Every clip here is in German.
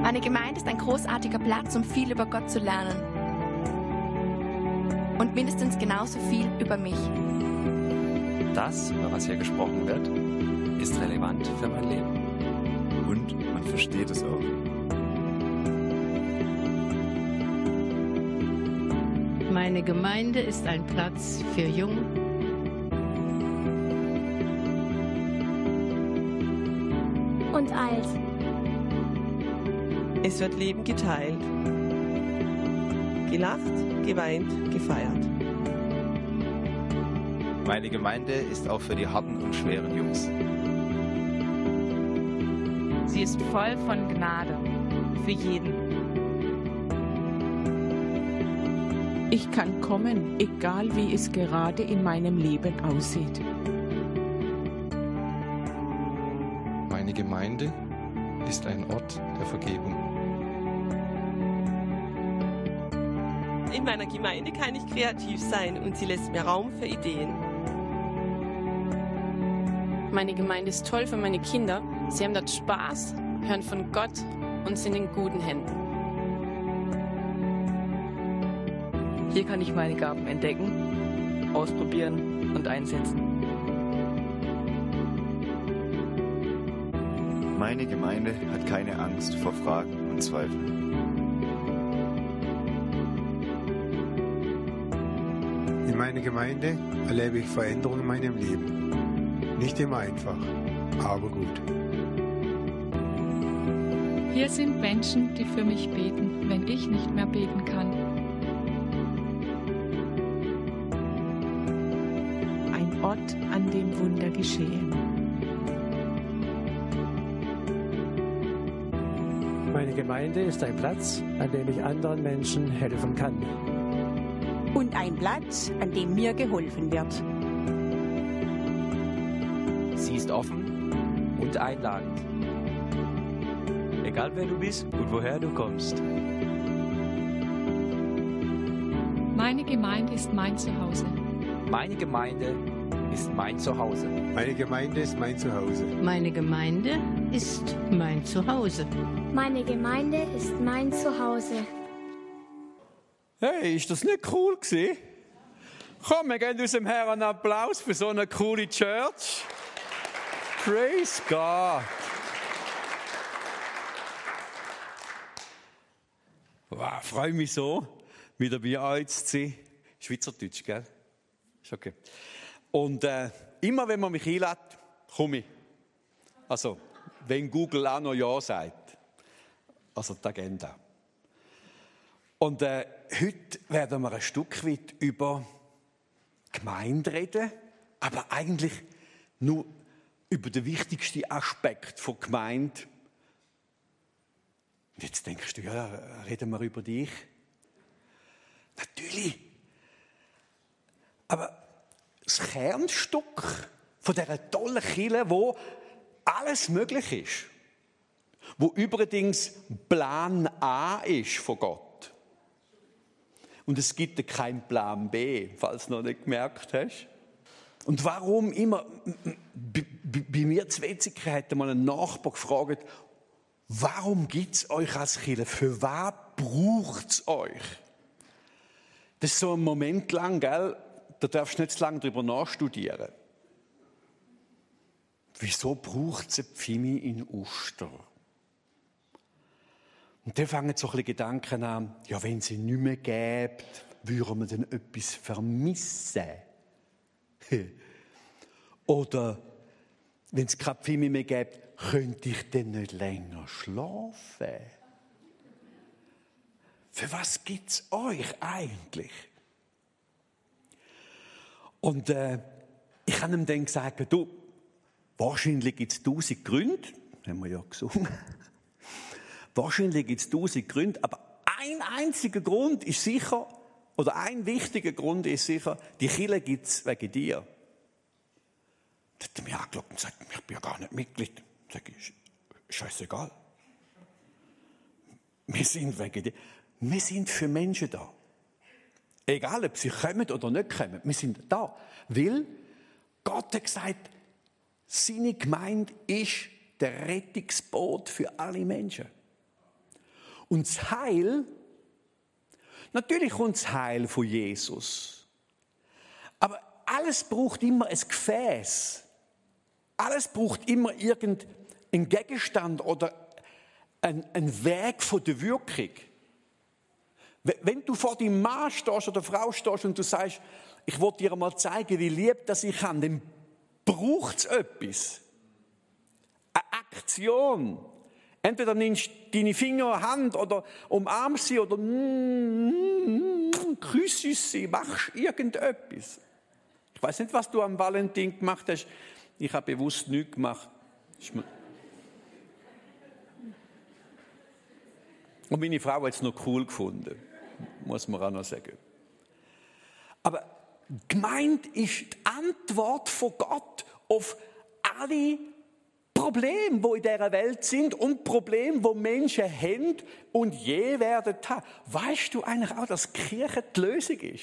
Meine Gemeinde ist ein großartiger Platz, um viel über Gott zu lernen. Und mindestens genauso viel über mich. Das, über was hier gesprochen wird, ist relevant für mein Leben. Und man versteht es auch. Meine Gemeinde ist ein Platz für Jung und alt. Es wird Leben geteilt, gelacht, geweint, gefeiert. Meine Gemeinde ist auch für die harten und schweren Jungs. Sie ist voll von Gnade für jeden. Ich kann kommen, egal wie es gerade in meinem Leben aussieht. Meine Gemeinde ist ein Ort der Vergebung. In meiner Gemeinde kann ich kreativ sein und sie lässt mir Raum für Ideen. Meine Gemeinde ist toll für meine Kinder. Sie haben dort Spaß, hören von Gott und sind in guten Händen. Hier kann ich meine Gaben entdecken, ausprobieren und einsetzen. Meine Gemeinde hat keine Angst vor Fragen und Zweifeln. In meiner Gemeinde erlebe ich Veränderungen in meinem Leben. Nicht immer einfach, aber gut. Hier sind Menschen, die für mich beten, wenn ich nicht mehr beten kann. Ein Ort, an dem Wunder geschehen. Meine Gemeinde ist ein Platz, an dem ich anderen Menschen helfen kann. Und ein Platz, an dem mir geholfen wird. Sie ist offen und einladend. Egal wer du bist und woher du kommst. Meine Gemeinde ist mein Zuhause. Meine Gemeinde ist mein Zuhause. Meine Gemeinde ist mein Zuhause. Meine Gemeinde ist mein Zuhause. Meine Gemeinde ist mein Zuhause. Hey, ist das nicht cool gewesen? Komm, wir geben unserem Herrn einen Applaus für so eine coole Church. Praise God. Wow, freue mich so, wieder bei euch zu sein. Schweizerdeutsch, gell? Ist okay. Und immer wenn man mich einlädt, komme ich. Also, wenn Google auch noch Ja sagt. Also die Agenda. Und heute werden wir ein Stück weit über Gemeinde reden, aber eigentlich nur über den wichtigsten Aspekt von Gemeinde. Und jetzt denkst du, ja, reden wir über dich? Natürlich. Aber das Kernstück von dieser tollen Kirche, wo alles möglich ist, wo übrigens Plan A ist von Gott. Und es gibt keinen Plan B, falls du noch nicht gemerkt hast. Und warum immer, bei mir zu Wetzikon hat mal ein Nachbar gefragt, warum gibt es euch als Kirche? Für was braucht es euch? Das ist so ein Moment lang, gell? Da darfst du nicht zu lange darüber nachstudieren. Wieso braucht es eine Pfimi in Uster? Und dann fangen so ein bisschen Gedanken an, ja, wenn sie nicht mehr gäbe, würden wir dann etwas vermissen? Oder wenn es keine Pfimi mehr gäbe, könnte ich dann nicht länger schlafen? Für was gibt es euch eigentlich? Und ich habe ihm dann gesagt, du, wahrscheinlich gibt es 1000 Gründe, haben wir ja gesungen. Wahrscheinlich gibt es 1000 Gründe, aber ein einziger Grund ist sicher, oder ein wichtiger Grund ist sicher, die Kirche gibt es wegen dir. Da hat er mich angeschaut und gesagt, ich bin ja gar nicht Mitglied. Ich sage, scheißegal. Wir sind wegen dir. Wir sind für Menschen da. Egal, ob sie kommen oder nicht kommen, wir sind da. Weil Gott hat gesagt, seine Gemeinde ist der Rettungsboot für alle Menschen. Und das Heil, natürlich kommt das Heil von Jesus. Aber alles braucht immer ein Gefäß. Alles braucht immer irgendeinen Gegenstand oder einen Weg von der Wirkung. Wenn du vor deinem Mann stehst oder Frau stehst und du sagst, ich will dir mal zeigen, wie lieb das ich kann, dann braucht es etwas. Eine Aktion. Entweder nimmst du deine Finger in die Hand oder umarmst sie oder küsst sie, machst irgendetwas. Ich weiß nicht, was du am Valentin gemacht hast. Ich habe bewusst nichts gemacht. Und meine Frau hat es noch cool gefunden, muss man auch noch sagen. Aber gemeint ist die Antwort von Gott auf alle Probleme, die in dieser Welt sind und Probleme, die Menschen haben und je werden haben. Weißt du eigentlich auch, dass die Kirche die Lösung ist?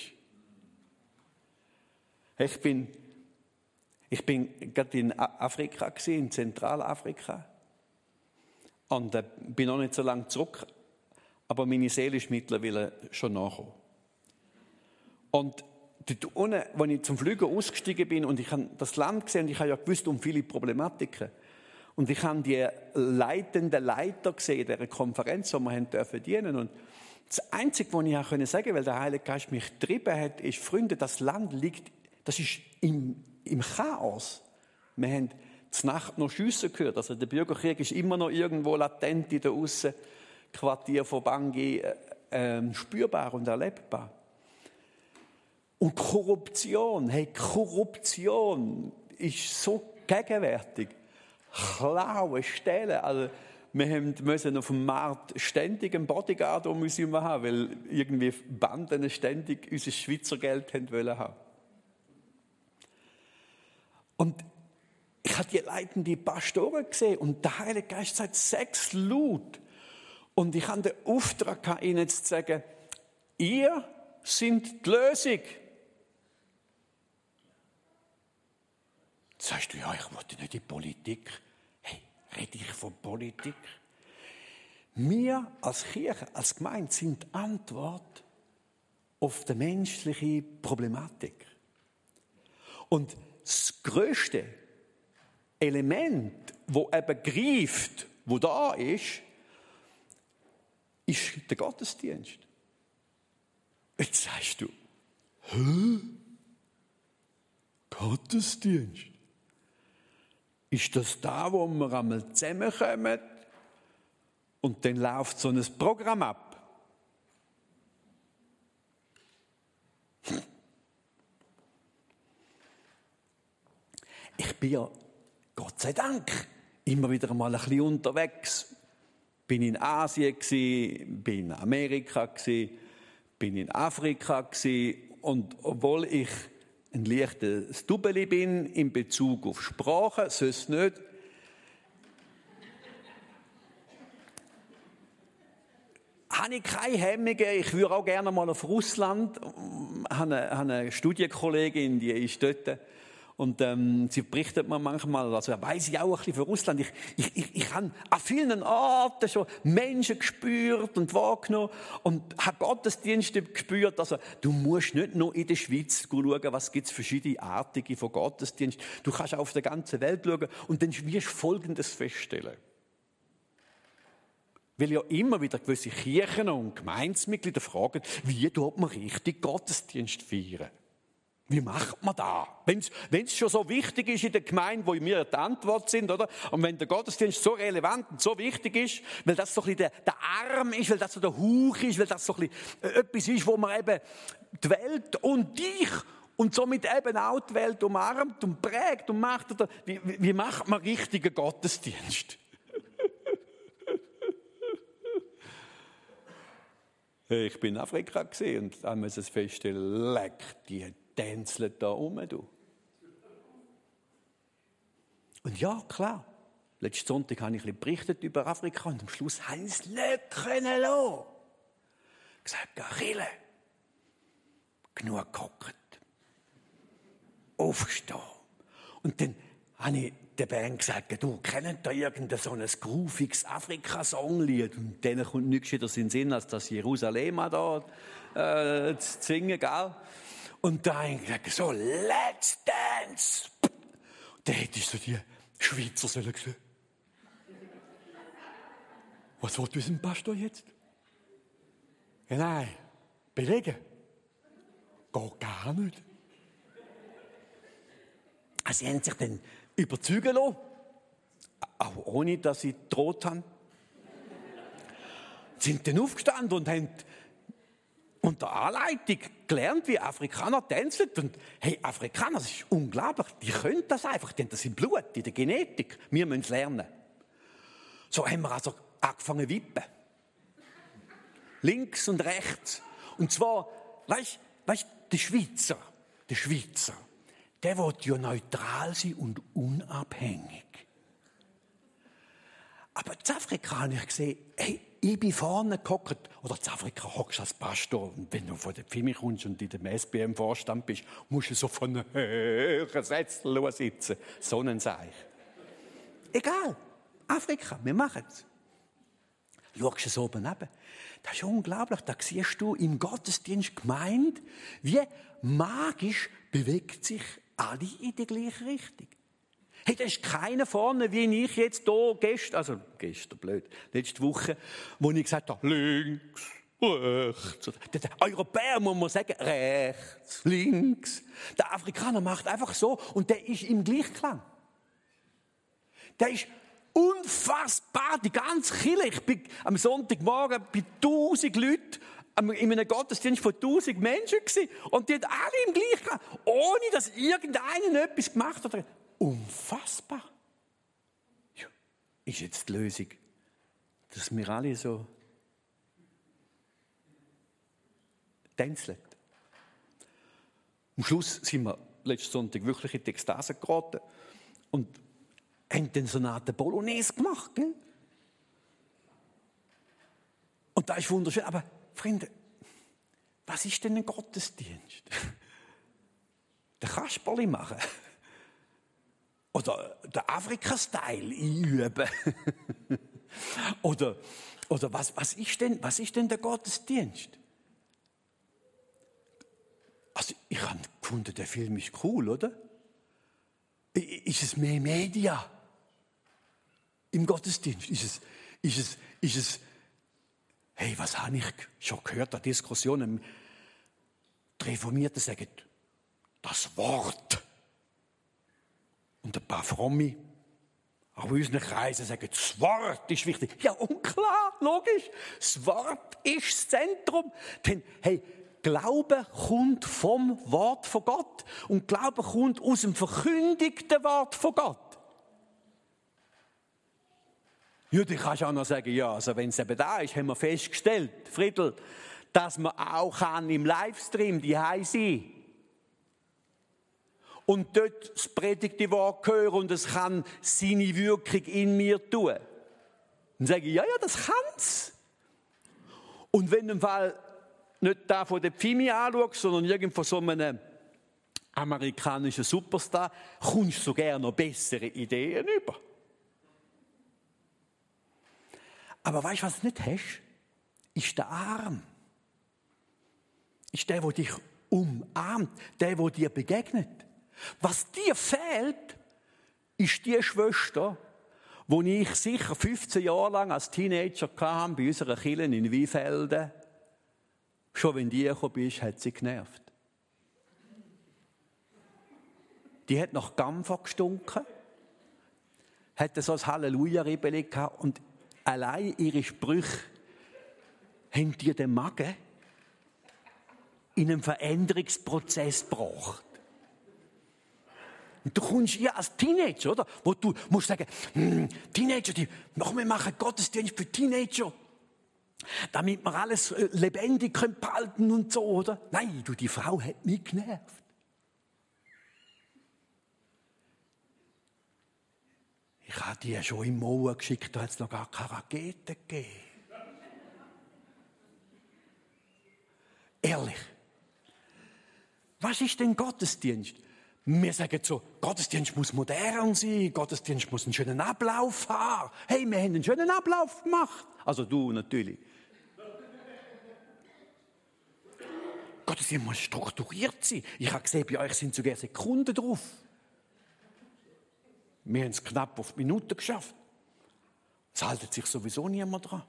Ich bin gerade in Afrika gewesen, in Zentralafrika. Und bin noch nicht so lange zurück, aber meine Seele ist mittlerweile schon nachgekommen. Und dort unten, als ich zum Fliegen ausgestiegen bin und ich habe das Land gesehen, und ich habe ja gewusst um viele Problematiken. Und ich habe die leitenden Leiter gesehen in dieser Konferenz, die wir dienen durften. Und das Einzige, was ich auch sagen konnte, weil der Heilige Geist mich getrieben hat, ist, Freunde, das Land liegt, das ist im Chaos. Wir haben zur Nacht noch Schüsse gehört. Also der Bürgerkrieg ist immer noch irgendwo latent in der Aussenquartier von Bangui spürbar und erlebbar. Und Korruption Korruption ist so gegenwärtig. Klauen, stehlen. Also wir müssen auf dem Markt ständig einen Bodyguard um uns herum haben, weil irgendwie Banden ständig unser Schweizer Geld haben haben. Und ich habe die leitenden Pastoren gesehen und der Heilige Geist sagt 6 laut. Und ich hatte den Auftrag, ihnen zu sagen, ihr seid die Lösung. Jetzt sagst du, ja, ich wollte nicht in die Politik. Hey, rede ich von Politik? Wir als Kirche, als Gemeinde sind die Antwort auf die menschliche Problematik. Und das grösste Element, das eben greift, wo da ist der Gottesdienst. Jetzt sagst du, Gottesdienst? Ist das da, wo wir einmal zusammenkommen und dann läuft so ein Programm ab? Ich bin ja, Gott sei Dank, immer wieder mal ein bisschen unterwegs. Bin in Asien gewesen, bin in Amerika gewesen, bin in Afrika gewesen. Und obwohl ich ein leichtes Double bin in Bezug auf Sprache, sonst nicht, habe ich keine Hemmungen. Ich würde auch gerne mal auf Russland. Ich habe eine Studienkollegin, die ist dort. Und sie berichtet mir manchmal, also weiss ich auch ein bisschen von Russland. Ich habe an vielen Orten schon Menschen gespürt und wahrgenommen und habe Gottesdienste gespürt. Also du musst nicht nur in der Schweiz schauen, was gibt es verschiedene Artige von Gottesdienst. Du kannst auch auf der ganzen Welt schauen und dann wirst du Folgendes feststellen. Weil ja immer wieder gewisse Kirchen und Gemeindemitglieder fragen, wie tut man richtig Gottesdienst feiern? Wie macht man das? Wenn es schon so wichtig ist in der Gemeinde, wo wir die Antwort sind, oder? Und wenn der Gottesdienst so relevant und so wichtig ist, weil das so ein bisschen der Arm ist, weil das so der Hauch ist, weil das so ein bisschen etwas ist, wo man eben die Welt und dich und somit eben auch die Welt umarmt und prägt und macht. Oder wie macht man richtigen Gottesdienst? Ich bin in Afrika gesehen und da muss ich feststellen, leck, die tänzeln da rum, du. Und ja, klar, letzten Sonntag habe ich ein bisschen berichtet über Afrika und am Schluss haben sie es nicht können lassen. Gesagt, Achille, genug gehockt. Aufstehen. Und dann habe ich der Band gesagt, du, kennt da irgendein so ein grooviges Afrika-Songlied? Und denen kommt nichts anderes in den Sinn, als das Jerusalem da zu singen, gell? Und da habe ich gesagt, so, let's dance! Da hätte ich so die Schweizer sollen gesehen. Was will unser Pastor jetzt? Ja, nein, belegen. Geht gar nicht. Also, sie haben sich dann überzeugen lassen, auch ohne, dass sie gedroht haben. Sie sind dann aufgestanden und haben unter Anleitung gelernt, wie Afrikaner tanzen. Und hey, Afrikaner, das ist unglaublich. Die können das einfach, die haben das im Blut, in der Genetik. Wir müssen es lernen. So haben wir also angefangen zu wippen. Links und rechts. Und zwar, weißt der Schweizer, der will ja neutral sein und unabhängig. Aber in Afrika habe ich gesehen, hey, ich bin vorne gehockt, oder in Afrika hockst du als Pastor, und wenn du von der Pfimi kommst und in dem SBM-Vorstand bist, musst du so von einem höheren Sessel sitzen. So ein Seich. Egal, Afrika, wir machen es. Schaust du es oben neben. Das ist unglaublich, da siehst du im Gottesdienst gemeint, wie magisch bewegt sich alle in die gleiche Richtung. Hey, da ist keiner vorne, wie ich jetzt hier gestern, letzte Woche, wo ich gesagt habe, links, rechts. Der Europäer muss man sagen, rechts, links. Der Afrikaner macht einfach so und der ist im Gleichklang. Der ist unfassbar, die ganze Kirche. Ich bin am Sonntagmorgen bei 1000 Leuten in einem Gottesdienst von 1000 Menschen gewesen. Und die haben alle im Gleichklang, ohne dass irgendeiner etwas gemacht hat. Unfassbar. Ja, ist jetzt die Lösung, dass wir alle so tänzeln. Am Schluss sind wir letzten Sonntag wirklich in die Ekstase geraten und haben dann so eine Art Bolognese gemacht. Gell? Und das ist wunderschön. Aber, Freunde, was ist denn ein Gottesdienst? Den Kasperli machen? Oder den Afrika-Style einüben? oder was ist denn der Gottesdienst? Also, ich habe gefunden, der Film ist cool, oder? Ist es mehr Media im Gottesdienst? Ist es, hey, was habe ich schon gehört an Diskussionen? Die Reformierten sagen, das Wort. Und ein paar Fromme, auch in unseren Kreisen, sagen, das Wort ist wichtig. Ja, und klar, logisch, das Wort ist das Zentrum. Denn, hey, Glaube kommt vom Wort von Gott. Und Glaube kommt aus dem verkündigten Wort von Gott. Ja, du kannst auch noch sagen, ja, also wenn es eben da ist, haben wir festgestellt, Friedel, dass man auch im Livestream daheim sein kann. Und dort das predigte Wort hören und es kann seine Wirkung in mir tun. Dann sage ich, ja, das kann's. Und wenn im Fall nicht da von der Pfimi anschaust, sondern irgend von so einem amerikanischen Superstar, kommst du so gerne noch bessere Ideen über. Aber weißt du, was du nicht hast? Ist der Arm. Ist der dich umarmt, der dir begegnet. Was dir fehlt, ist die Schwester, die ich sicher 15 Jahre lang als Teenager hatte, bei unserer Kirche in Weinfelden. Schon wenn die gekommen bist, hat sie genervt. Die hat nach Gampfer gestunken, hatte so ein Halleluja-Ribbeli gehabt und allein ihre Sprüche haben dir den Magen in einen Veränderungsprozess gebracht. Und du kommst hier als Teenager, oder? Wo du musst sagen, Teenager, wir machen Gottesdienst für Teenager. Damit wir alles lebendig behalten können und so, oder? Nein, die Frau hat mich genervt. Ich habe die schon im Mauer geschickt, da hat es noch gar keine Raketen gegeben. Ehrlich. Was ist denn Gottesdienst? Wir sagen so, Gottesdienst muss modern sein, Gottesdienst muss einen schönen Ablauf haben. Hey, wir haben einen schönen Ablauf gemacht. Also du natürlich. Gottesdienst muss strukturiert sein. Ich habe gesehen, bei euch sind sogar Sekunden drauf. Wir haben es knapp auf die Minute geschafft. Es haltet sich sowieso niemand dran.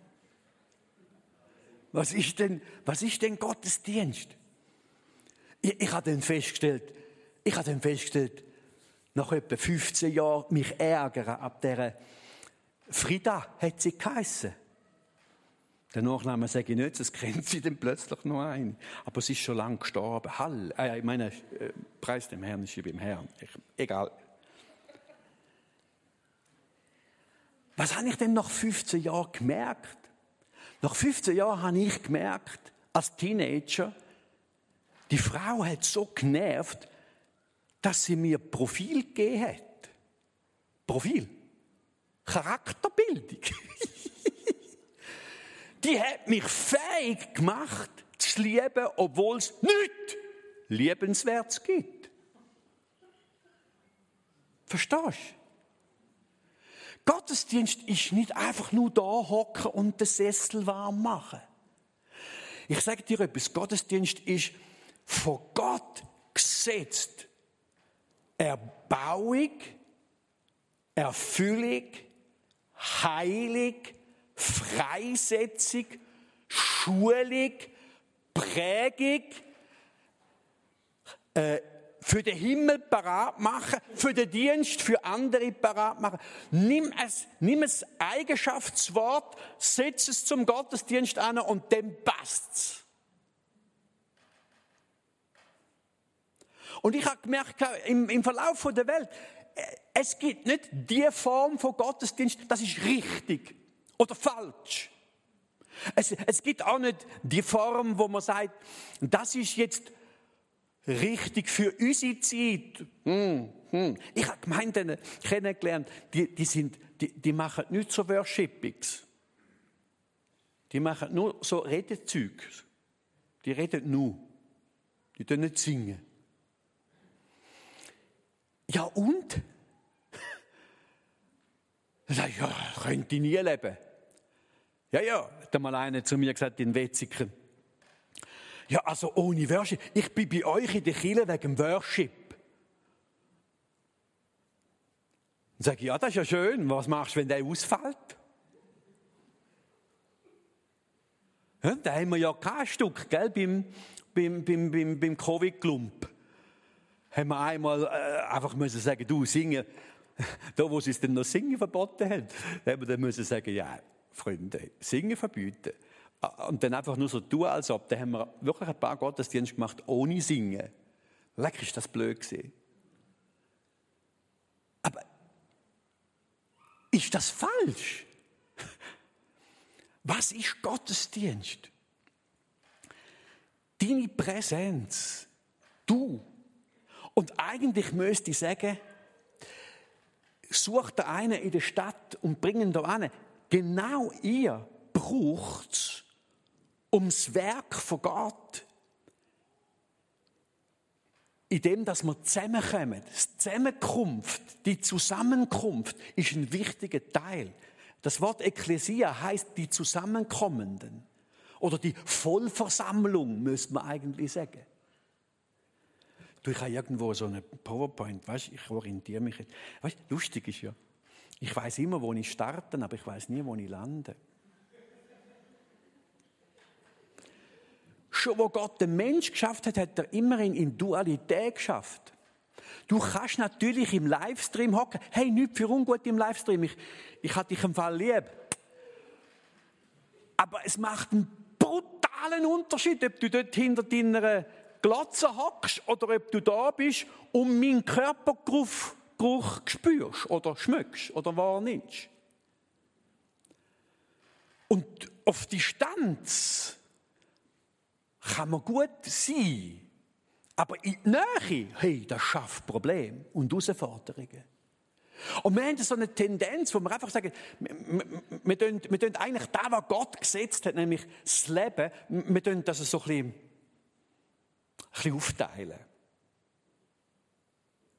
Was ist denn Gottesdienst? Ich habe dann festgestellt, nach etwa 15 Jahren mich ärgern ab dieser Frida hat sie geheissen. Den Nachnamen sage ich nicht, das kennt sie dann plötzlich noch ein. Aber sie ist schon lange gestorben. Ich meine, Preis dem Herrn ist beim Herrn. Egal. Was habe ich denn nach 15 Jahren gemerkt? Nach 15 Jahren habe ich gemerkt, als Teenager, die Frau hat so genervt, dass sie mir Profil gegeben hat. Profil. Charakterbildung. Die hat mich fähig gemacht, zu lieben, obwohl es nichts Liebenswertes gibt. Verstehst du? Gottesdienst ist nicht einfach nur da hocken und den Sessel warm machen. Ich sage dir etwas, Gottesdienst ist von Gott gesetzt. Erbauung, Erfüllung, Heilung, Freisetzung, Schulung, Prägung, für den Himmel parat machen, für den Dienst, für andere parat machen. Nimm ein Eigenschaftswort, setz es zum Gottesdienst an und dann passt's. Und ich habe gemerkt, im Verlauf der Welt, es gibt nicht die Form von Gottesdienst, das ist richtig oder falsch. Es gibt auch nicht die Form, wo man sagt, das ist jetzt richtig für unsere Zeit. Ich habe Gemeinden kennengelernt, die machen nicht so Worshipings. Die machen nur so Redezeug. Die reden nur. Die tun nicht singen. Ja und? Dann sage ich, ja, könnte ich nie leben. Ja, hat mal einer zu mir gesagt, in Wetzikon. Ja, also ohne Worship. Ich bin bei euch in der Kirche wegen Worship. Dann sage ich, ja, das ist ja schön. Was machst du, wenn der ausfällt? Ja, da haben wir ja kein Stück, gell, beim Covid-Glump. Haben wir einmal einfach müssen sagen, du, singen. Da, wo sie es dann noch singen verboten haben, haben wir dann müssen sagen, ja, Freunde, singen verbieten. Und dann einfach nur so tun, als ob. Da haben wir wirklich ein paar Gottesdienste gemacht, ohne Singen. Lecker, ist das blöd gewesen. Aber ist das falsch? Was ist Gottesdienst? Deine Präsenz, du. Und eigentlich müsste ich sagen, sucht der einen in der Stadt und bringt ihn da an. Genau ihr braucht es, um das Werk von Gott, in dem, dass wir zusammenkommen. Die Zusammenkunft, die Zusammenkunft ist ein wichtiger Teil. Das Wort Ekklesia heißt die Zusammenkommenden. Oder die Vollversammlung, müsste man eigentlich sagen. Du, ich habe irgendwo so eine PowerPoint, weißt, ich orientiere mich jetzt. Weißt, lustig ist ja, ich weiß immer, wo ich starte, aber ich weiß nie, wo ich lande. Schon wo Gott den Mensch geschafft hat, hat er immerhin in Dualität geschafft. Du kannst natürlich im Livestream hocken. Hey, nichts für ungut im Livestream. Ich hatte dich im Fall lieb. Aber es macht einen brutalen Unterschied, ob du dort hinter deiner Glotze hockst oder ob du da bist und meinen Körpergeruch spürst oder schmeckst oder wahrnimmst. Und auf Distanz kann man gut sein, aber in der Nähe, hey, das schafft Probleme und Herausforderungen. Und wir haben so eine Tendenz, wo wir einfach sagen, wir tun eigentlich das, was Gott gesetzt hat, nämlich das Leben, wir tun das so ein bisschen aufteilen.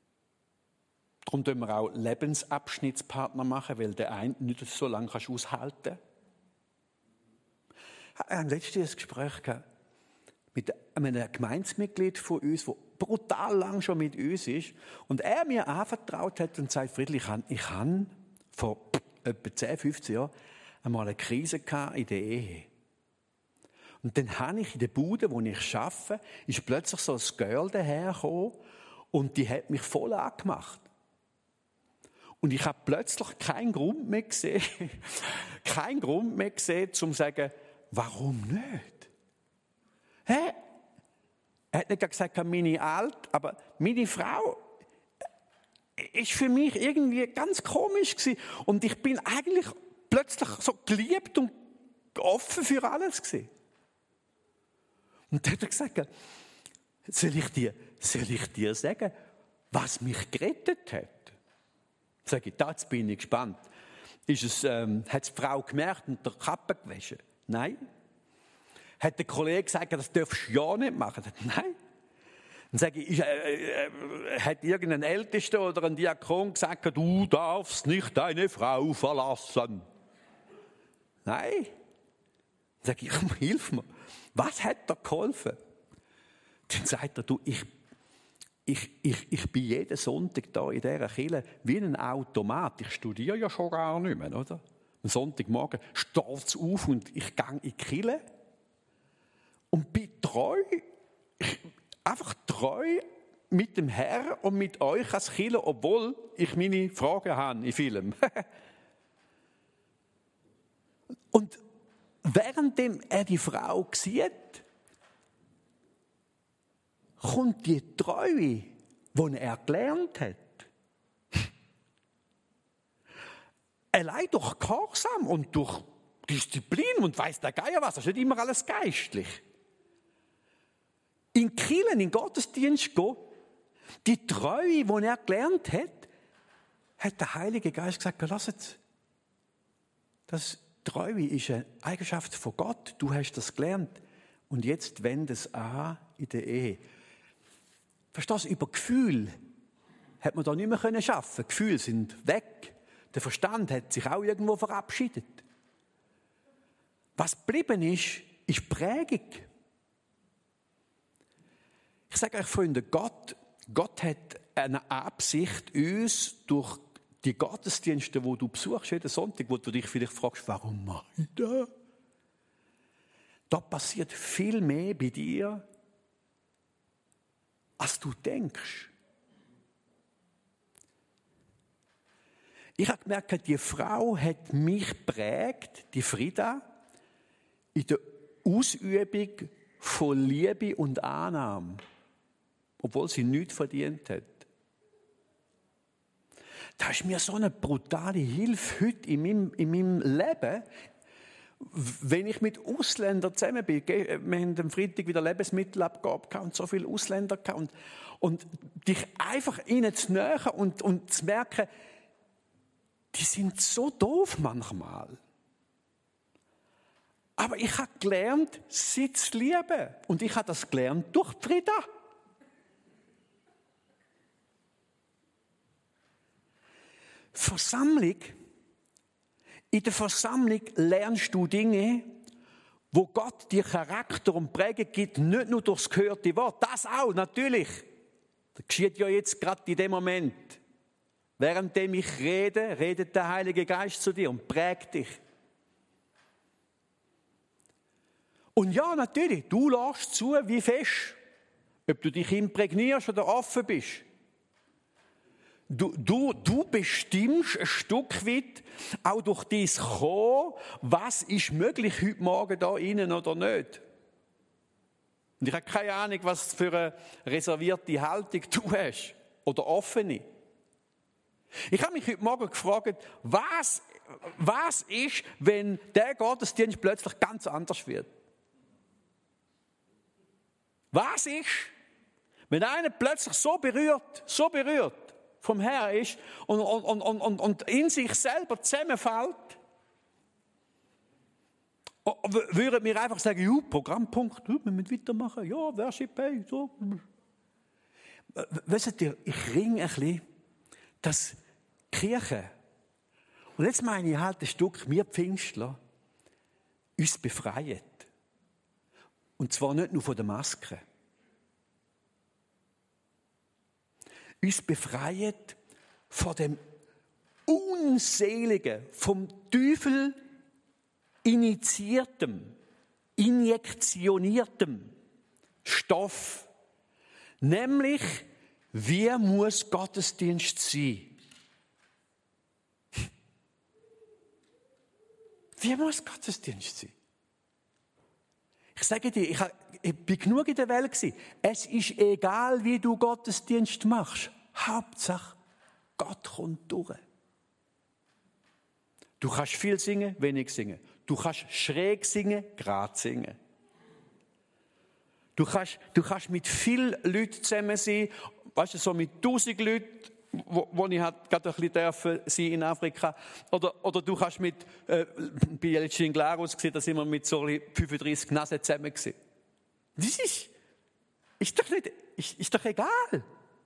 Darum machen wir auch Lebensabschnittspartner machen, weil der eine nicht so lange aushalten kann. Ich hatte letztens ein Gespräch mit einem Gemeindemitglied von uns, der brutal lang schon mit uns ist. Und er mir anvertraut hat und sagt, Friedli, ich habe vor etwa 10, 15 Jahren einmal eine Krise in der Ehe. Und dann habe ich in der Bude, wo ich arbeite, ist plötzlich so ein Girl dahergekommen und die hat mich voll angemacht. Und ich habe plötzlich keinen Grund mehr gesehen, um zu sagen, warum nicht? Hä? Er hat nicht gesagt, meine Alte, aber meine Frau ist für mich irgendwie ganz komisch gewesen. Und ich bin eigentlich plötzlich so geliebt und offen für alles gewesen. Und dann hat er gesagt, soll ich dir sagen, was mich gerettet hat? Sag ich, jetzt bin ich gespannt. Hat die Frau gemerkt und der Kappe gewaschen? Nein. Hat der Kollege gesagt, das darfst du ja nicht machen? Nein. Dann sage ich, hat irgendein Ältester oder ein Diakon gesagt, du darfst nicht deine Frau verlassen? Nein. Dann sage ich, hilf mir. Was hat dir geholfen? Dann sagt er, du, ich bin jeden Sonntag da in dieser Kirche wie ein Automat. Ich studiere ja schon gar nicht mehr, oder? Am Sonntagmorgen steht es auf und ich gehe in die Kirche und bin treu, einfach treu mit dem Herrn und mit euch als Kirche, obwohl ich meine Fragen habe in vielem. Und währenddem er die Frau sieht, kommt die Treue, die er gelernt hat. Allein durch Gehorsam und durch Disziplin und weiss der Geier was, das ist nicht immer alles geistlich. In Kirchen, in Gottesdienst gehen, die Treue, die er gelernt hat der Heilige Geist gesagt, lasst das Treue ist eine Eigenschaft von Gott, du hast das gelernt und jetzt wende es an in der Ehe. Verstehst du, über Gefühl hat man da nicht mehr arbeiten können. Gefühle sind weg. Der Verstand hat sich auch irgendwo verabschiedet. Was geblieben ist Prägung. Ich sage euch, Freunde, Gott hat eine Absicht, uns durch die Gottesdienste, die du besuchst, jeden Sonntag, wo du dich vielleicht fragst, warum mache ich das? Da passiert viel mehr bei dir, als du denkst. Ich habe gemerkt, die Frau hat mich geprägt, die Frieda, in der Ausübung von Liebe und Annahme, obwohl sie nichts verdient hat. Das ist mir so eine brutale Hilfe heute in meinem Leben, wenn ich mit Ausländern zusammen bin. Wir haben am Freitag wieder Lebensmittelabgabe und so viele Ausländer gehabt. Und dich einfach ihnen zu nähern und zu merken, die sind so doof manchmal. Aber ich habe gelernt, sie zu lieben. Und ich habe das gelernt durch Frieda. Versammlung. In der Versammlung lernst du Dinge, wo Gott dir Charakter und Prägung gibt, nicht nur durchs gehörte Wort. Das auch, natürlich. Das geschieht ja jetzt gerade in dem Moment. Währenddem ich rede, redet der Heilige Geist zu dir und prägt dich. Und ja, natürlich, du lässt zu, wie fest, ob du dich imprägnierst oder offen bist. Du bestimmst ein Stück weit, auch durch dein Kommen, was ist möglich heute Morgen da innen oder nicht. Und ich habe keine Ahnung, was für eine reservierte Haltung du hast oder offene. Ich habe mich heute Morgen gefragt, was ist, wenn der Gottesdienst plötzlich ganz anders wird? Was ist, wenn einer plötzlich so berührt vom Herrn ist und in sich selber zusammenfällt? Würden wir einfach sagen, Programmpunkt, wir müssen weitermachen, ja, Worship, hey, so. Wisst ihr, ich ringe ein bisschen, dass die Kirche, und jetzt meine ich halt ein Stück, wir Pfingstler, uns befreien. Und zwar nicht nur von der Maske. Uns befreien von dem unseligen, vom Teufel injektioniertem Stoff. Nämlich, wie muss Gottesdienst sein? Wie muss Gottesdienst sein? Ich sage dir, ich bin genug in der Welt gewesen. Es ist egal, wie du Gottesdienst machst. Hauptsache, Gott kommt durch. Du kannst viel singen, wenig singen. Du kannst schräg singen, gerade singen. Du kannst mit vielen Leuten zusammen sein. Weißt du, so mit 1000 Leuten, wo ich halt gerade ein bisschen dürfen sein in Afrika. Oder du kannst mit, bei Elchin Glarus gesehen, da sind wir mit so 35 Nasen zusammen gewesen. Das ist doch egal.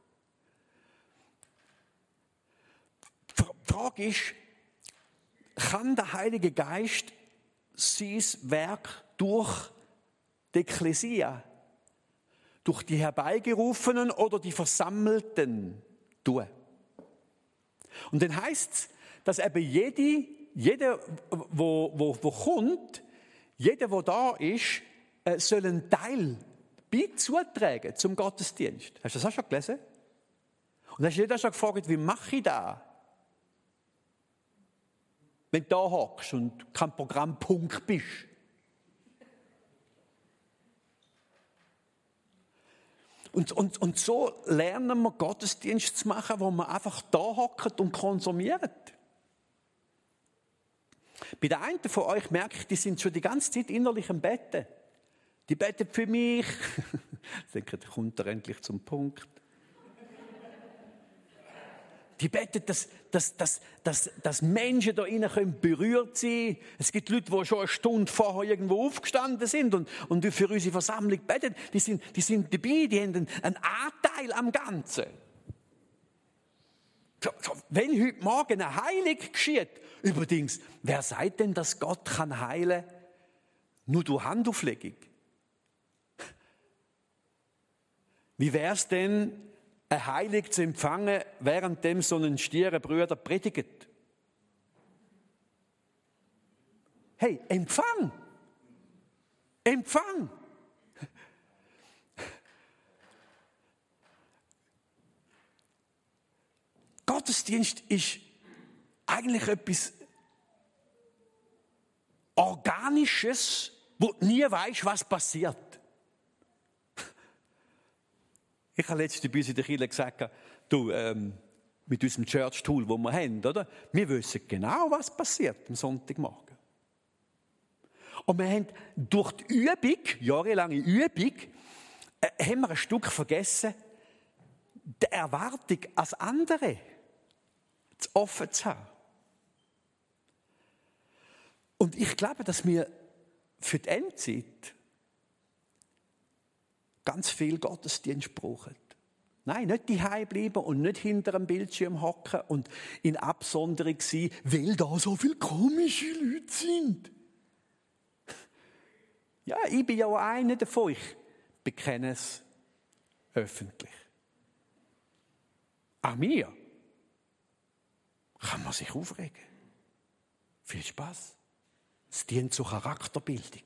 Die Frage ist, kann der Heilige Geist sein Werk durch die Ekklesia, durch die Herbeigerufenen oder die Versammelten tun? Und dann heisst es, dass eben jeder, wo kommt, jeder, der da ist, soll einen Teil beizutragen zum Gottesdienst. Hast du das auch schon gelesen? Und hast du jeder schon gefragt, wie mache ich das? Wenn du da hockst und kein Programmpunkt bist. Und so lernen wir Gottesdienst zu machen, wo man einfach da hockt und konsumiert. Bei der einen von euch merke ich, die sind schon die ganze Zeit innerlich am Betten. Die beten für mich. Ich denke, da kommt er endlich zum Punkt. Die beten, dass Menschen da innen berührt sein können. Es gibt Leute, die schon eine Stunde vorher irgendwo aufgestanden sind und für unsere Versammlung beten. Die sind dabei, die haben einen Anteil am Ganzen. Wenn heute Morgen eine Heilung geschieht, übrigens, wer sagt denn, dass Gott kann heilen? Nur durch Handauflegung. Wie wäre es denn, eine Heilung zu empfangen, währenddem so ein stierer Brüder predigt? Hey, Empfang! Empfang! Gottesdienst ist eigentlich etwas Organisches, wo du nie weißt, was passiert. Ich habe letztens bei uns in der Kirche gesagt, du, mit unserem Church-Tool, das wir haben, oder? Wir wissen genau, was passiert am Sonntagmorgen. Und wir haben durch die Übung, jahrelange Übung, haben wir ein Stück vergessen, die Erwartung als andere offen zu haben. Und ich glaube, dass wir für die Endzeit ganz viel Gottesdienst brauchen. Nein, nicht daheim bleiben und nicht hinter einem Bildschirm hocken und in Absonderung sein, weil da so viele komische Leute sind. Ja, ich bin ja auch einer davon. Ich bekenne es öffentlich. An mir kann man sich aufregen. Viel Spaß. Es dient zur Charakterbildung.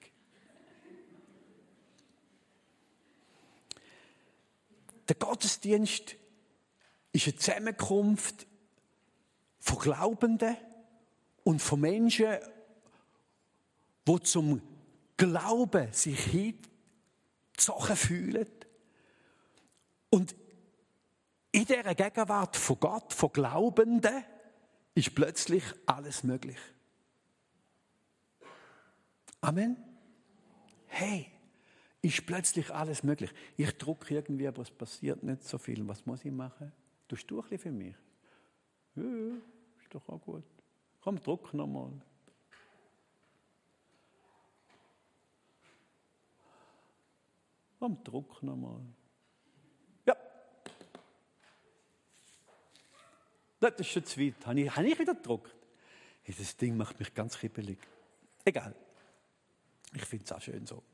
Der Gottesdienst ist eine Zusammenkunft von Glaubenden und von Menschen, die zum Glauben sich hingezogen fühlen. Und in dieser Gegenwart von Gott, von Glaubenden, ist plötzlich alles möglich. Amen. Hey, ist plötzlich alles möglich. Ich drücke irgendwie, aber es passiert nicht so viel. Was muss ich machen? Tust du ein bisschen für mich? Ja, ist doch auch gut. Komm, druck nochmal. Komm, druck nochmal. Ja. Das ist schon zu weit. Habe ich wieder gedruckt? Hey, das Ding macht mich ganz kribbelig. Egal. Ich finde es auch schön so.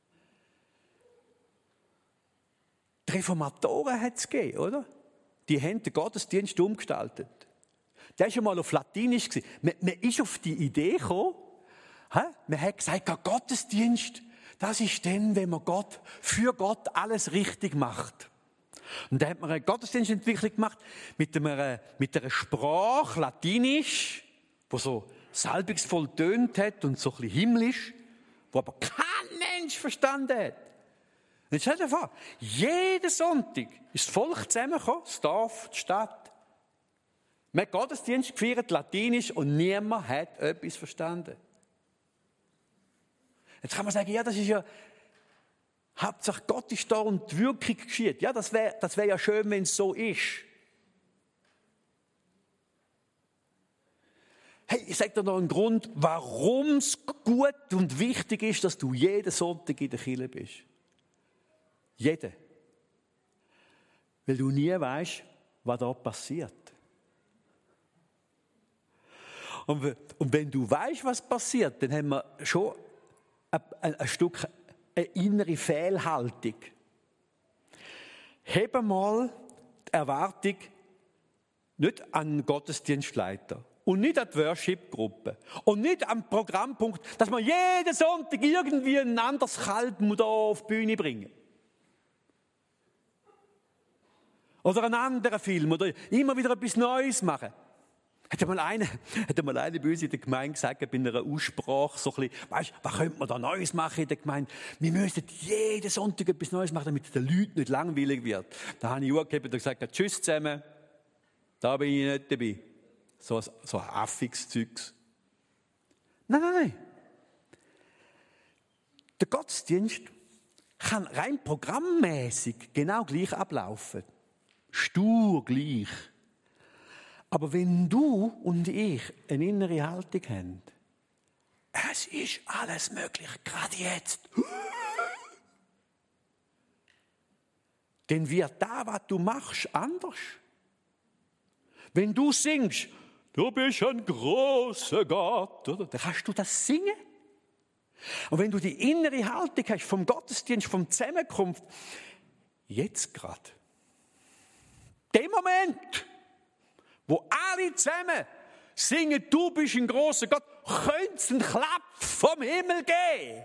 Die Reformatoren hat es gegeben, oder? Die haben den Gottesdienst umgestaltet. Der war schon mal auf Latinisch. Man ist auf die Idee gekommen, man hat gesagt, Gottesdienst, das ist dann, wenn man für Gott alles richtig macht. Und da hat man eine Gottesdienstentwicklung gemacht mit einer Sprache, Latinisch, die so salbungsvoll tönt hat und so ein bisschen himmlisch, wo aber kein Mensch verstanden hat. Jetzt stell dir vor, jeden Sonntag ist das Volk zusammengekommen, das Dorf, die Stadt. Man hat Gottesdienst gefeiert, Latinisch, und niemand hat etwas verstanden. Jetzt kann man sagen, ja, das ist ja, Hauptsache Gott ist da und die Wirkung geschieht. Ja, das wär ja schön, wenn es so ist. Hey, ich sage dir noch einen Grund, warum es gut und wichtig ist, dass du jeden Sonntag in der Kirche bist. Jeden. Weil du nie weißt, was da passiert. Und wenn du weißt, was passiert, dann haben wir schon ein Stück eine innere Fehlhaltung. Hebe mal die Erwartung nicht an den Gottesdienstleiter und nicht an die Worship-Gruppe und nicht am Programmpunkt, dass man jeden Sonntag irgendwie ein anderes Kalb da auf die Bühne bringen. Oder einen anderen Film oder immer wieder etwas Neues machen. Hat mal eine bei uns in der Gemeinde gesagt, bei einer Aussprache, so ein bisschen, weißt, was könnte man da Neues machen in der Gemeinde? Wir müssen jeden Sonntag etwas Neues machen, damit es den Leuten nicht langweilig wird. Da habe ich angegeben und gesagt, tschüss zusammen, da bin ich nicht dabei. So affiges Zeugs. Nein. Der Gottesdienst kann rein programmmäßig genau gleich ablaufen. Stur gleich. Aber wenn du und ich eine innere Haltung haben, es ist alles möglich, gerade jetzt, dann wird da, was du machst, anders. Wenn du singst, du bist ein großer Gott, oder? Dann kannst du das singen. Und wenn du die innere Haltung hast vom Gottesdienst, vom Zusammenkunft, jetzt gerade, dem Moment, wo alle zusammen singen, du bist ein grosser Gott, könnte es einen Klapp vom Himmel geben.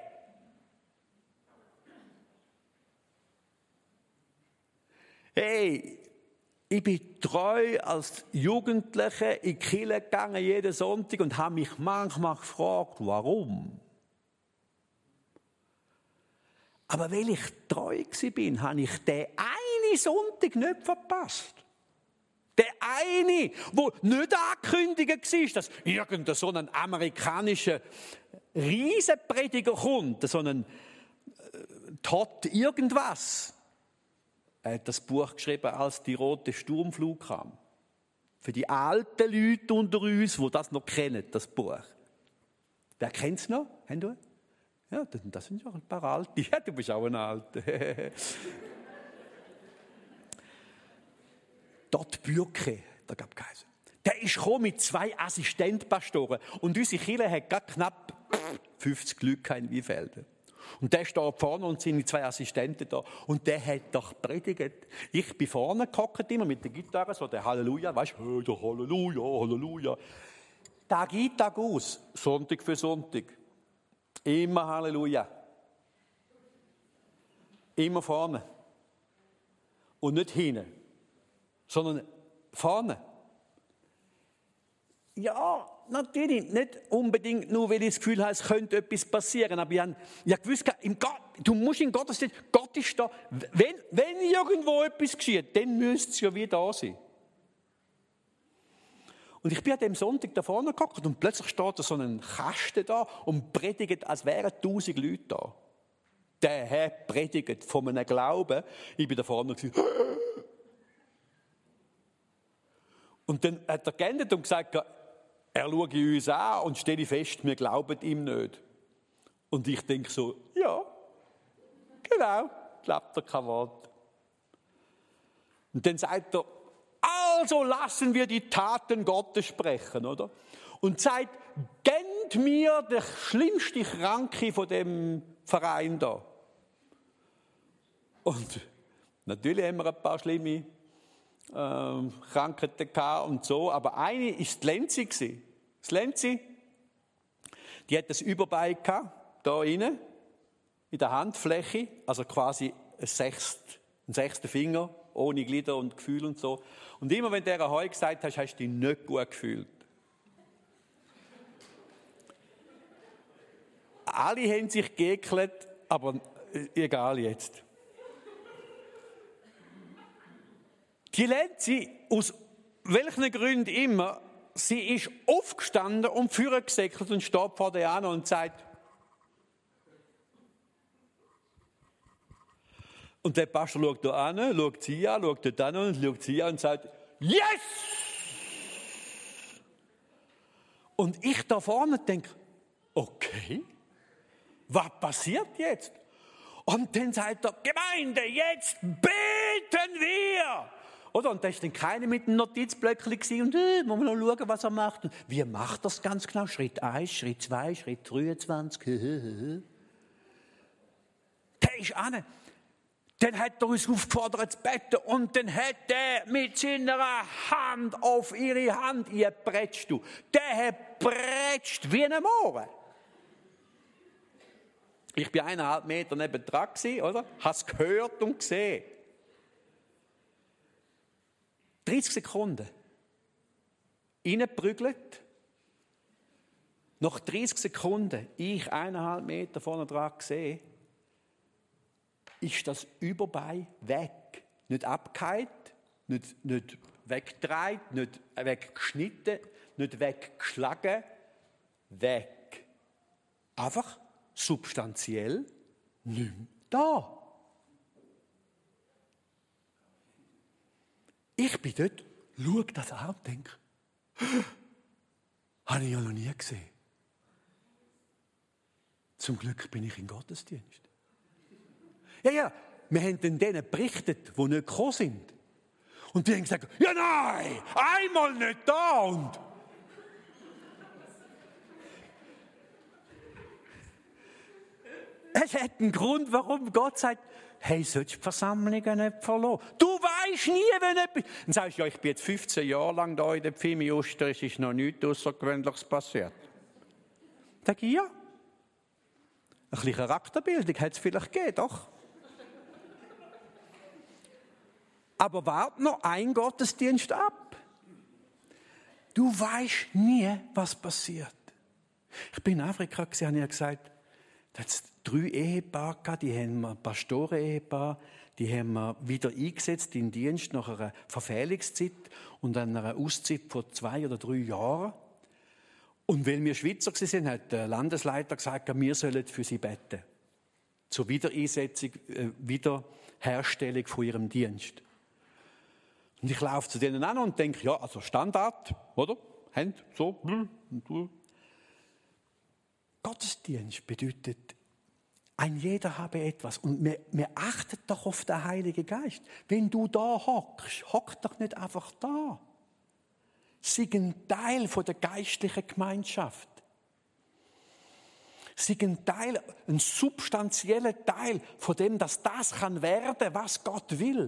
Hey, ich bin treu als Jugendlicher in die Kirche gegangen, jeden Sonntag, und habe mich manchmal gefragt, warum? Aber weil ich treu war, habe ich den einen Sonntag nicht verpasst. Der eine, der nicht angekündigt war, dass irgendein so ein amerikanischer Riesenprediger kommt, so ein Todd irgendwas. Er hat das Buch geschrieben, als die rote Sturmflut kam. Für die alten Leute unter uns, die das noch kennen, das Buch. Wer kennt es noch? Haben du? Ja, das sind ja ein paar Alte. Ja, du bist auch ein Alter. Dort Bürke, da gab es keinen. Der ist gekommen mit 2 Assistentpastoren. Und unsere Kirche hat gerade knapp 50 Leute in Wiefelden. Und der steht vorne und sind 2 Assistenten da. Und der hat doch predigt. Ich bin vorne gehockt, immer mit der Gitarre, so der Halleluja, weißt du, der Halleluja, Halleluja. Tag ein, Tag aus, Sonntag für Sonntag. Immer Halleluja. Immer vorne. Und nicht hinten, sondern vorne. Ja, natürlich, nicht unbedingt nur, weil ich das Gefühl habe, es könnte etwas passieren. Aber ich habe gewusst, du musst in Gottesdienst, Gott ist da. Wenn irgendwo etwas geschieht, dann müsste es ja wieder da sein. Und ich bin an dem Sonntag da vorne gehockt und plötzlich steht da so ein Kasten da und predigt, als wären 1000 Leute da. Der Herr predigt von einem Glauben. Ich bin da vorne gewesen. Und dann hat er geendet und gesagt, er schaue uns an und stelle fest, wir glauben ihm nicht. Und ich denke so, ja, genau, glaubt er kein Wort. Und dann sagt er, Also lassen wir die Taten Gottes sprechen, oder? Und sagt, gebt mir der schlimmste Kranke von dem Verein da. Und natürlich haben wir ein paar schlimme Krankheiten gehabt und so, aber eine war die Lenzi gewesen. Das Lenzi, die hat das Überbein gehabt, da innen, in der Handfläche, also quasi ein sechster Finger, ohne Glieder und Gefühl und so. Und immer wenn der Heu gesagt hast, hast du dich nicht gut gefühlt. Alle haben sich geekelt, aber egal jetzt. Die Lenzi, aus welchen Gründen immer, sie ist aufgestanden und vorgesäckelt und steht vor der an und sagt, und der Pastor schaut da an, schaut sie an, schaut dort an und schaut sie an und sagt, yes! Und ich da vorne denke, okay, was passiert jetzt? Und dann sagt er, Gemeinde, jetzt beten wir! Oder? Und da ist dann keiner mit einem Notizblöckchen und muss man noch schauen, was er macht. Und wie macht er das ganz genau? Schritt 1, Schritt 2, Schritt 23. Der ist an. Dann hat er uns aufgefordert zu beten und dann hat er mit seiner Hand auf ihre Hand gepretscht. Der hat pretscht wie ein Mohren. Ich bin 1,5 Meter nebendran gewesen, oder? Hast gehört und gesehen. 30 Sekunden. Reingeprügelt. Nach 30 Sekunden, ich 1,5 Meter vorne dran gesehen, ist das Überbein weg. Nicht abgehakt, nicht weggedreht, nicht weggeschnitten, nicht weggeschlagen. Weg. Einfach substanziell nicht mehr da. Ich bin dort, schaue das an und denke, habe ich ja noch nie gesehen. Zum Glück bin ich im Gottesdienst. Ja, wir haben denen berichtet, die nicht gekommen sind. Und die haben gesagt, ja nein, einmal nicht da. Und es hat einen Grund, warum Gott sagt, hey, sollst du die Versammlungen nicht verlassen? Du weisst nie, wenn etwas... Dann sagst du, ja, ich bin jetzt 15 Jahre lang da in der Pfimi Uster, es ist noch nichts Außergewöhnliches passiert. Dann sage ich, ja. Ein bisschen Charakterbildung hat es vielleicht gegeben, doch. Aber warte noch ein Gottesdienst ab. Du weisst nie, was passiert. Ich bin in Afrika gesehen, habe ich gesagt, da hat es 3 Ehepaare gehabt, die haben wir, Pastoren-Ehepaar, die haben wir wieder eingesetzt in den Dienst nach einer Verfehlungszeit und einer Auszeit von 2 oder 3 Jahren. Und weil wir Schweizer waren, hat der Landesleiter gesagt, wir sollen für sie beten. Zur Wiedereinsetzung, Wiederherstellung von ihrem Dienst. Und ich laufe zu denen an und denke, ja, also Standard, oder? Hand, so, und Gottesdienst bedeutet, ein jeder habe etwas. Und wir achten doch auf den Heiligen Geist. Wenn du da hockst, hock doch nicht einfach da. Sei ein Teil von der geistlichen Gemeinschaft. Sei ein Teil, ein substanzieller Teil von dem, dass das kann werden, was Gott will.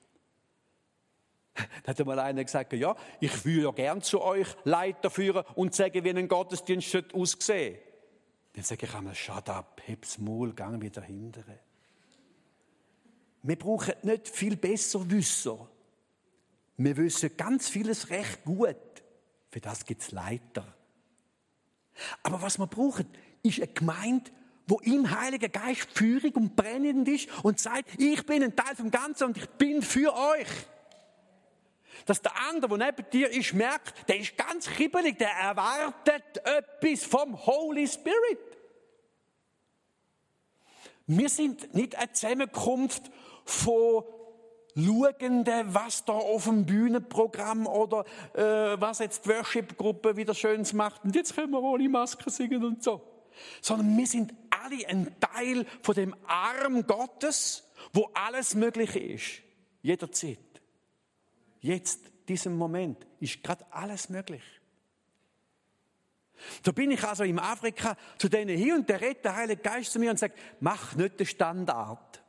Da hat einmal einer gesagt, ja, ich würde ja gern zu euch Leiter führen und sagen, wie ein Gottesdienst aussehen sollte. Dann sage ich einmal, shut up, heb's Maul, gang wieder hinterher. Wir brauchen nicht viel besser Wisser. Wir wissen ganz vieles recht gut. Für das gibt es Leiter. Aber was wir brauchen, ist eine Gemeinde, wo im Heiligen Geist führig und brennend ist und sagt, ich bin ein Teil vom Ganzen und ich bin für euch. Dass der andere, der neben dir ist, merkt, der ist ganz kribbelig, der erwartet etwas vom Holy Spirit. Wir sind nicht eine Zusammenkunft von Schauenden, was da auf dem Bühnenprogramm oder was jetzt die Worship-Gruppe wieder Schönes macht. Und jetzt können wir ohne Maske singen und so. Sondern wir sind alle ein Teil von dem Arm Gottes, wo alles Mögliche ist. Jederzeit. Jetzt, diesem Moment ist gerade alles möglich. So bin ich also in Afrika zu denen hin und der redet der Heilige Geist zu mir und sagt, mach nicht den Standard.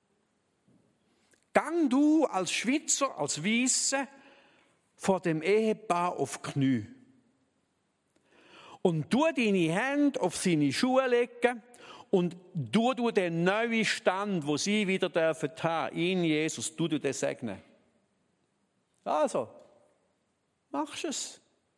Gang du als Schweizer, als Weisse vor dem Ehepaar auf die Knie. Und tu deine Hände auf seine Schuhe legen und du den neuen Stand, wo sie wieder dürfen haben, in Jesus, du den segnen. Also, machst du es.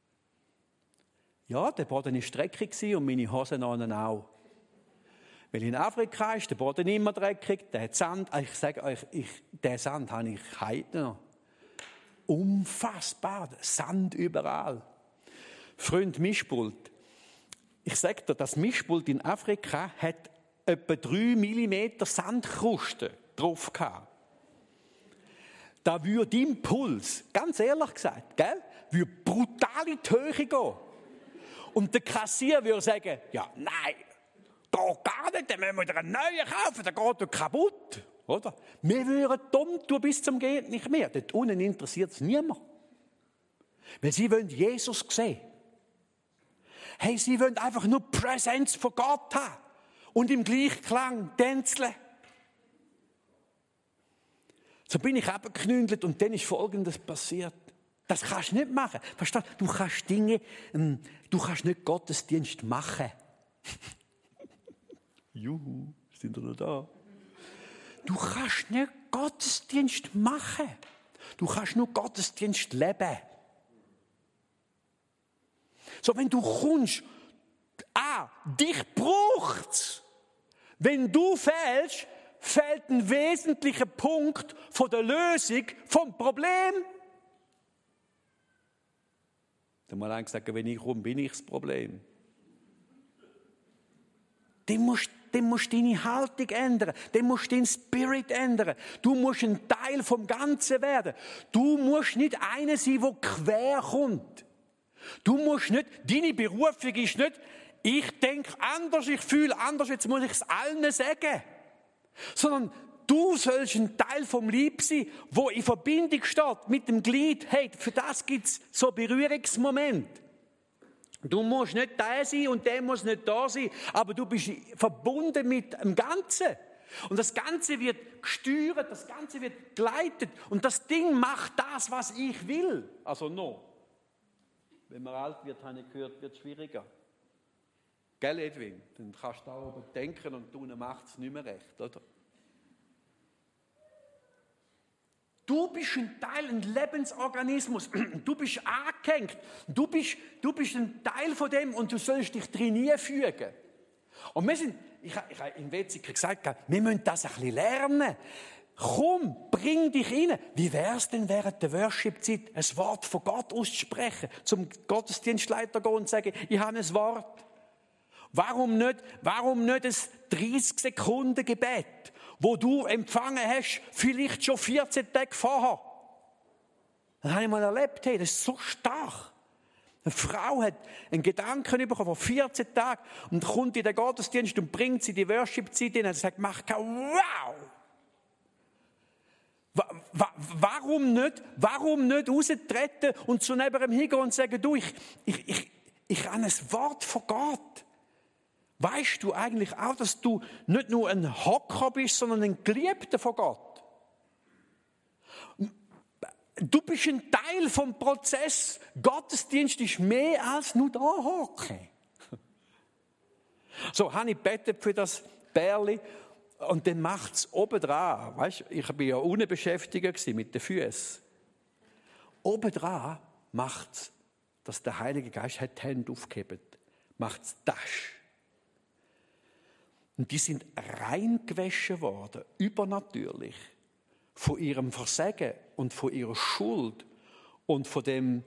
Ja, der Boden war dreckig und meine Hosen auch. Weil in Afrika ist der Boden immer dreckig, der Sand, ich sage euch, den Sand habe ich heute noch. Unfassbar, Sand überall. Freund Mischpult. Ich sage dir, das Mischpult in Afrika hat etwa 3 mm Sandkruste drauf gehabt. Da würde dein Puls, ganz ehrlich gesagt, gell, würde brutal in die Höhe gehen. Und der Kassier würde sagen, ja, nein, geht gar nicht, dann müssen wir wieder einen neuen kaufen, der geht doch kaputt. Oder? Wir würden dumm tun bis zum Geht nicht mehr. Dort unten interessiert es niemand. Weil sie wollen Jesus sehen. Hey, sie wollen einfach nur die Präsenz von Gott haben. Und im Gleichklang tänzeln. So bin ich abgeknündelt und dann ist Folgendes passiert. Das kannst du nicht machen. Verstehst du? Du kannst Dinge, du kannst nicht Gottesdienst machen. Juhu, sind wir noch da? Du kannst nicht Gottesdienst machen. Du kannst nur Gottesdienst leben. So, wenn du kommst, dich braucht's. Wenn du fehlst, fehlt ein wesentlicher Punkt von der Lösung vom Problem. Dann mal gesagt, wenn ich komme, bin ich das Problem. Dann musst du deine Haltung ändern. Dann musst du deinen Spirit ändern. Du musst ein Teil vom Ganzen werden. Du musst nicht einer sein, der quer kommt. Du musst nicht, deine Berufung ist nicht, ich denke anders, ich fühle anders, jetzt muss ich es allen sagen. Sondern du sollst ein Teil vom Leib sein, wo in Verbindung steht mit dem Glied. Hey, für das gibt es so Berührungsmomente. Du musst nicht da sein und der muss nicht da sein, aber du bist verbunden mit dem Ganzen. Und das Ganze wird gesteuert, das Ganze wird geleitet und das Ding macht das, was ich will. Also noch. Wenn man alt wird, habe ich gehört, wird es schwieriger. Gell, Edwin? Dann kannst du da oben denken und unten macht es nicht mehr recht, oder? Du bist ein Teil, ein Lebensorganismus. Du bist angehängt. Du bist ein Teil von dem und du sollst dich drin nie fügen. Und wir sind, ich habe in Wetzikon gesagt, wir müssen das ein bisschen lernen. Komm, bring dich rein. Wie wäre es denn während der Worship-Zeit, ein Wort von Gott auszusprechen, zum Gottesdienstleiter gehen und sagen, ich habe ein Wort. Warum nicht ein 30-Sekunden-Gebet, wo du empfangen hast, vielleicht schon 14 Tage vorher? Das habe ich mal erlebt, hey, das ist so stark. Eine Frau hat einen Gedanken bekommen vor 14 Tagen und kommt in den Gottesdienst und bringt sie die Worship-Zeit in und sagt, mach wow! Warum nicht raustreten und zu jemandem hingehen und sagen, du, ich habe ein Wort von Gott. Weißt du eigentlich auch, dass du nicht nur ein Hocker bist, sondern ein Geliebter von Gott? Du bist ein Teil vom Prozess. Gottesdienst ist mehr als nur da hocken. So, habe ich gebetet für das Bärli. Und dann macht es obendran, weißt du, ich war ja unten beschäftigt mit den Füßen. Obendran macht es, dass der Heilige Geist hat die Hände aufgehebt, macht es Tasch. Und die sind reingewaschen worden, übernatürlich, von ihrem Versagen und von ihrer Schuld und von dem,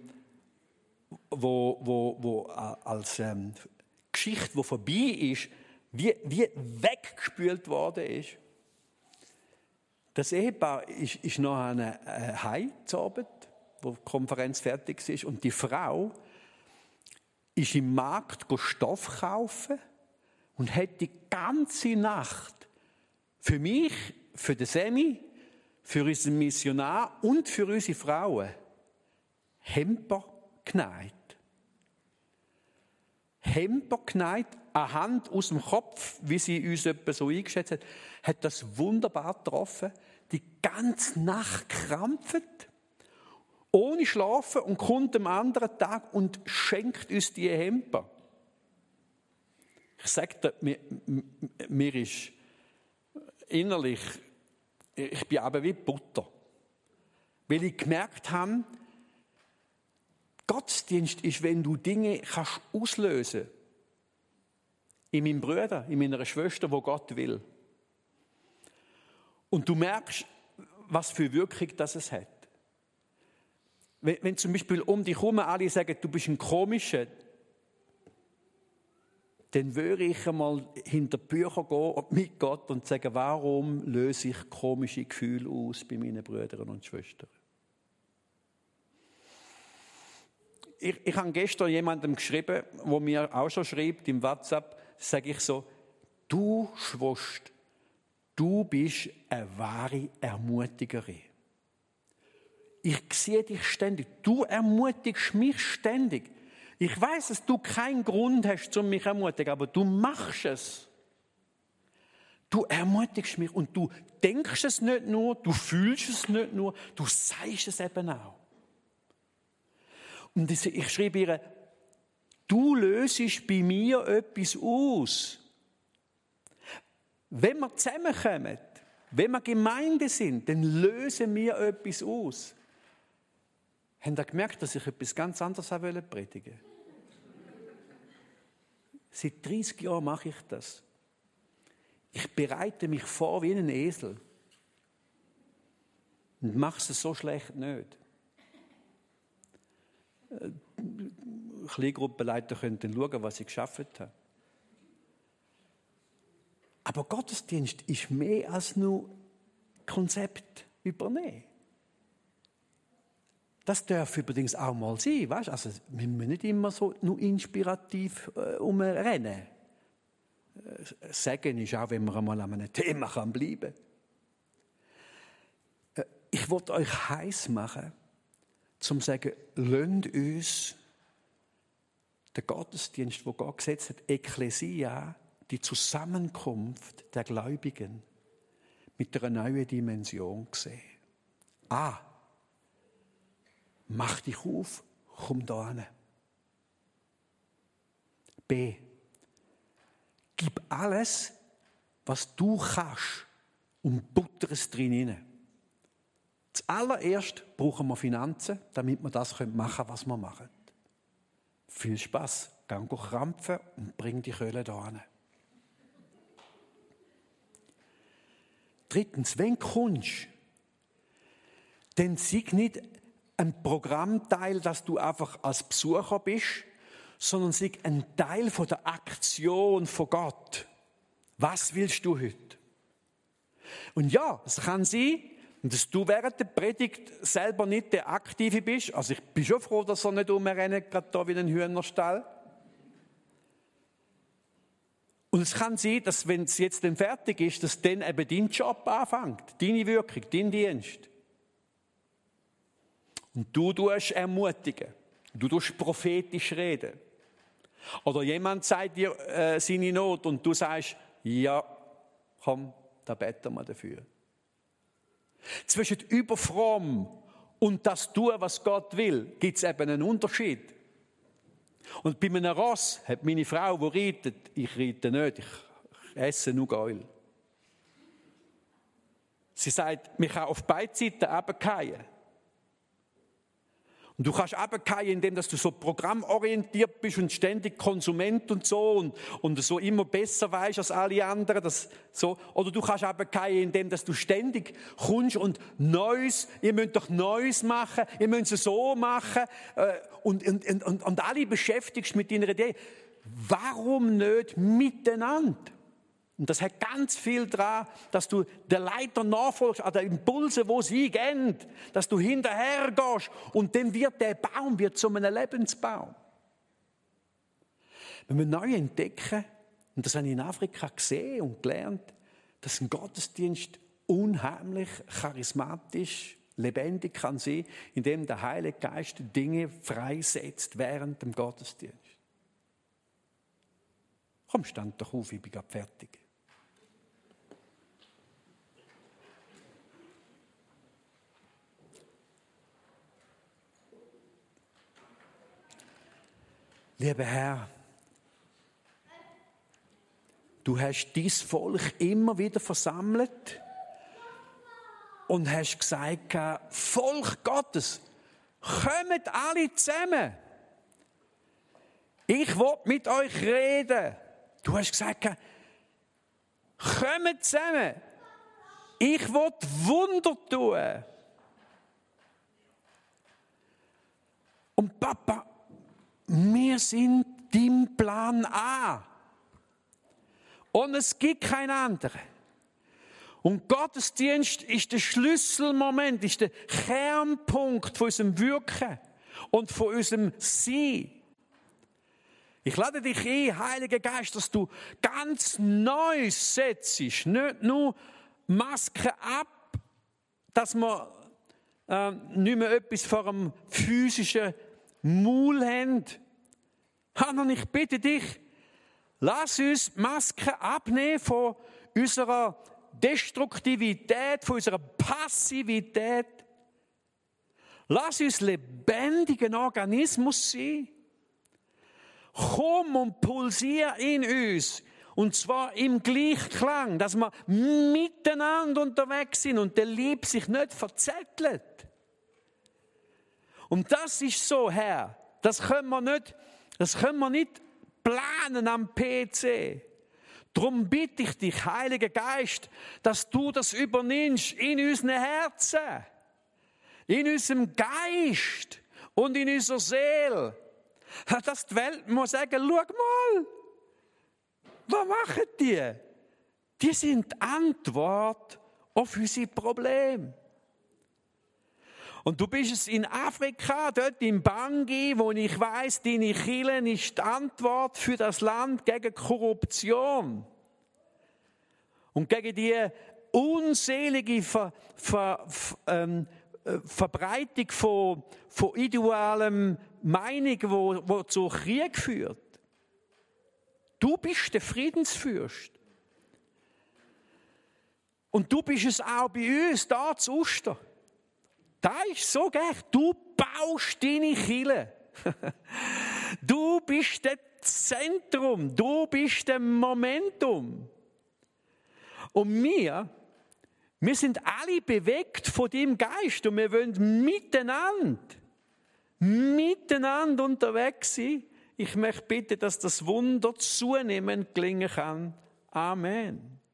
wo als Geschichte, die vorbei ist, wie weggespült worden ist. Das Ehepaar ist noch eine Heim zu Abend, wo die Konferenz fertig ist. Und die Frau ist im Markt Stoff kaufen und hat die ganze Nacht für mich, für den Semi, für unseren Missionar und für unsere Frauen Hemper genäht. Hemper genäht, eine Hand aus dem Kopf, wie sie uns etwa so eingeschätzt hat, hat das wunderbar getroffen. Die ganze Nacht krampft, ohne Schlafen und kommt am anderen Tag und schenkt uns die Hemper. Ich sage dir, mir ist innerlich, ich bin aber wie Butter. Weil ich gemerkt habe, Gottesdienst ist, wenn du Dinge kannst auslösen. In meinem Bruder, in meiner Schwester, wo Gott will. Und du merkst, was für Wirkung das es hat. Wenn zum Beispiel um dich herum alle sagen, du bist ein Komischer, dann würde ich einmal hinter die Bücher gehen mit Gott und sagen, warum löse ich komische Gefühle aus bei meinen Brüdern und Schwestern? Ich habe gestern jemandem geschrieben, der mir auch schon schreibt, im WhatsApp, sage ich so, du Schwester, du bist eine wahre Ermutigerin. Ich sehe dich ständig, du ermutigst mich ständig. Ich weiß, dass du keinen Grund hast, um mich zu ermutigen, aber du machst es. Du ermutigst mich und du denkst es nicht nur, du fühlst es nicht nur, du sagst es eben auch. Und ich schreibe ihr, du löst bei mir etwas aus. Wenn wir zusammenkommen, wenn wir Gemeinde sind, dann lösen wir etwas aus. Habt ihr gemerkt, dass ich etwas ganz anderes predigen wollte? Seit 30 Jahren mache ich das. Ich bereite mich vor wie ein Esel. Und mache es so schlecht nicht. Kleingruppenleiter können dann schauen, was ich geschafft habe. Aber Gottesdienst ist mehr als nur Konzept übernehmen. Das darf übrigens auch mal sein, weißt? Also wir müssen nicht immer so nur inspirativ umrennen. Sagen ist auch, wenn man einmal an einem Thema bleiben kann. Ich wollte euch heiß machen, zum zu sagen, lasst uns den Gottesdienst, den Gott gesetzt hat, Ekklesia, die Zusammenkunft der Gläubigen, mit einer neuen Dimension sehen. A. Mach dich auf, komm da hin. B. Gib alles, was du kannst, und butter es drin rein. Zuallererst brauchen wir Finanzen, damit wir das machen können, was wir machen. Viel Spass. Geh krampfen und bring die Kohle da hin. Drittens, wenn du kommst, dann sei nicht ein Programmteil, dass du einfach als Besucher bist, sondern sei ein Teil von der Aktion von Gott. Was willst du heute? Und ja, es kann sein, dass du während der Predigt selber nicht der Aktive bist. Also ich bin schon froh, dass er nicht rumrennt, gerade da wie ein Hühnerstall. Und es kann sein, dass wenn es jetzt dann fertig ist, dass dann eben dein Job anfängt, deine Wirkung, dein Dienst. Und du tust ermutigen, du tust prophetisch reden. Oder jemand sagt dir seine Not und du sagst, ja, komm, da beten wir dafür. Zwischen überfromm und das tun, was Gott will, gibt es eben einen Unterschied. Und bei einem Ross hat meine Frau, die reitet, ich reite nicht, ich esse nur Geil. Sie sagt, man kann auf beide Seiten runterfallen. Und du kannst runterfallen, indem du so programmorientiert bist und ständig Konsument und so und so immer besser weißt als alle anderen. So. Oder du kannst runterfallen, indem du ständig kommst und Neues, ihr müsst doch Neues machen, ihr müsst es so machen und alle beschäftigst mit deiner Idee. Warum nicht miteinander? Und das hat ganz viel daran, dass du der Leiter nachfolgst, an den Impulsen, wo sie gehen, dass du hinterher gehst und dann wird der Baum zu einem Lebensbaum. Wenn wir neu entdecken, und das habe ich in Afrika gesehen und gelernt, dass ein Gottesdienst unheimlich charismatisch lebendig kann sein, indem der Heilige Geist Dinge freisetzt während dem Gottesdienst. Komm, stand doch auf, ich bin gerade fertig. Lieber Herr, du hast dein Volk immer wieder versammelt und hast gesagt, Volk Gottes, kommt alle zusammen. Ich will mit euch reden. Du hast gesagt, kommt zusammen. Ich will Wunder tun. Und Papa, wir sind dein Plan A. Und es gibt keinen anderen. Und Gottesdienst ist der Schlüsselmoment, ist der Kernpunkt von unserem Wirken und von unserem Sein. Ich lade dich ein, Heiliger Geist, dass du ganz Neues setzt. Nicht nur Masken ab, dass wir nicht mehr etwas vor einem physischen Maul haben. Sondern ich bitte dich, lass uns Masken abnehmen von unserer Destruktivität, von unserer Passivität. Lass uns lebendigen Organismus sein. Komm und pulsier in uns. Und zwar im Gleichklang, dass wir miteinander unterwegs sind und der Liebe sich nicht verzettelt. Und das ist so, Herr. Das können wir nicht planen am PC. Darum bitte ich dich, Heiliger Geist, dass du das übernimmst in unseren Herzen, in unserem Geist und in unserer Seele. Dass die Welt muss sagen, schau mal, was machen die? Die sind die Antwort auf unsere Probleme. Und du bist es in Afrika, dort in Bangui, wo ich weiss, deine Kirche ist die Antwort für das Land gegen Korruption und gegen die unselige Verbreitung von idealem Meinung, wo zu Krieg führt. Du bist der Friedensfürst. Und du bist es auch bei uns, da zu Ostern. Da ist so geil. Du baust deine Kirche. Du bist das Zentrum. Du bist das Momentum. Und wir sind alle bewegt von deinem Geist und wir wollen miteinander unterwegs sein. Ich möchte bitten, dass das Wunder zunehmend gelingen kann. Amen.